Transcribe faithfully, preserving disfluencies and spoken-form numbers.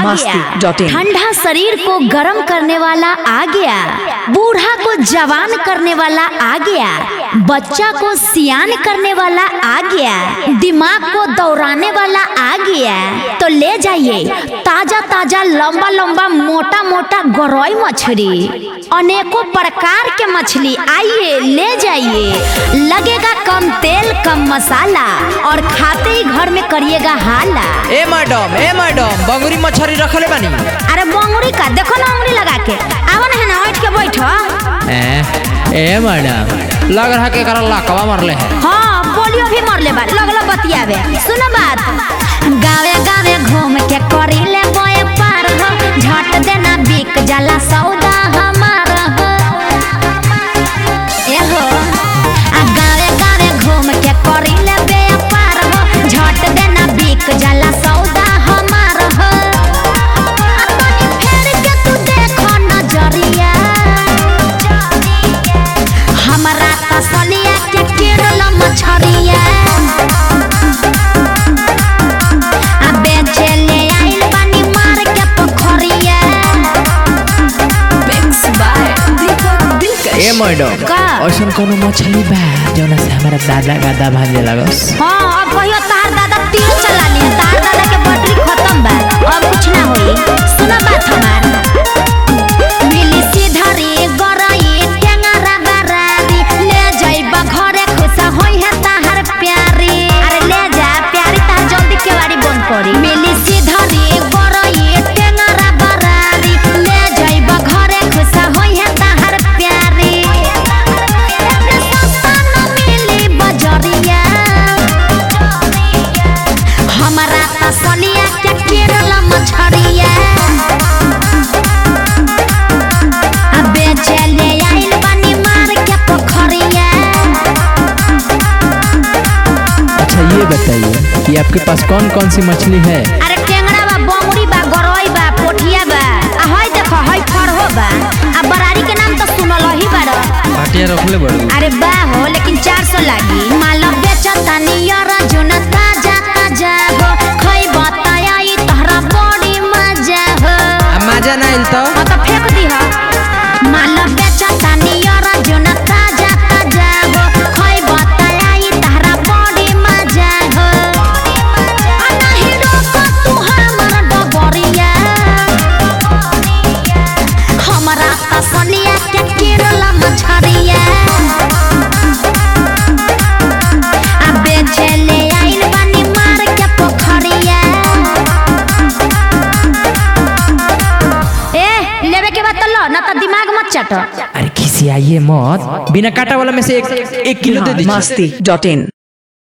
गया, ठंडा शरीर को गर्म करने वाला आ गया, बूढ़ा को जवान करने वाला आ गया, बच्चा को सियान करने वाला आ गया, दिमाग को दौड़ाने वाला आ गया। तो ले जाइए ताजा ताजा लंबा लंबा मोटा मोटा गरई मछली, अनेकों प्रकार के मछली, आइए ले जाइए। लगेगा कम तेल कम मसाला और खाते ही घर में करिएगा हाला। ए मैडम ए मैडम बंगुरी मछली रखले बानी। अरे बंगुरी का देखो ना, उंगली लगा के आवन है ना, उठ के बैठो। ए ए मैडम लग रहा के करा लाकवा मरले है। हाँ पोलियो भी मरले बा, लगला बतियावे। सुनो बात, गावे गावे घूम के करीले बोए पार हो, झट देना बिक जाला सौदा हमारा हो। ए हो आ गावे गावे घूम के करीले बे पार हो, झट देना बिक जाला सौदा हमारा हो। आ तनी फेर के तू देखो नजरिया, हमरा तसलिया के किरल मछरिया। आ बेचे ले आइल बानी मार के पोखरिया। मिक्स बाय दीपक दिलकश। ए मैडम का ऐसन कोनो मछली बा जौना से हमारा दादा गादा भाजे लगस? हाँ अब कहियो तार दादा तीर चला लिए, तार दादा के बैटरी खत्म बा, अब कुछ ना होई। सुना बात हमार, मिली सीधरी गरई टेंगरा गरारी, ले जाइबा घरे खुश होई है ताहर प्यारी। अरे ले जा प्यारी, तार जल्दी केवाड़ी बंद करी। मिली सीधरी गरई टेंगरा गरारी, ले जाइबा घरे खुश होई है ताहर प्यारी। एते सस्ता न मिली बजरिया, हमरा तसलिया के किरल मछरिया। आ बेचे ले आइल बानी मार के पोखरिया। अच्छा ये बताइए कि आपके पास कौन कौन सी मछली है? अरे टेंगरा बा, बंगुरी बा, गरई बा, पोठिया बा, आ हई देखो हई फरहो बा। आ बरारी के नाम तो सुनल ही बाड़। पाटिया रखले बड़ू। अरे बा हो लेकिन चार सौ लागी। माल बेचता नियर जुन ताजा ताजा हो, खई बताई तहरा बड़ी मजा हो। अब मजा ना आइल तो हाँ तो फेंक दी हो। माल बेचता नियर जुन ताजा ताजा हो, खई बताई तहरा बड़ी मजा हो। आ नहीं रोक तू हमर डबरिया, हमरा तसलिया के किरल मछरिया। आ बेचे ले आइल बानी मार के पोखरिया। ए लेवे के बाद तो लो, ना तो दिमाग मत चटो। अरे खिसियाइए मत, बिना काटा वाला में से एक एक किलो दे दीजिए। मस्ती डॉट इन।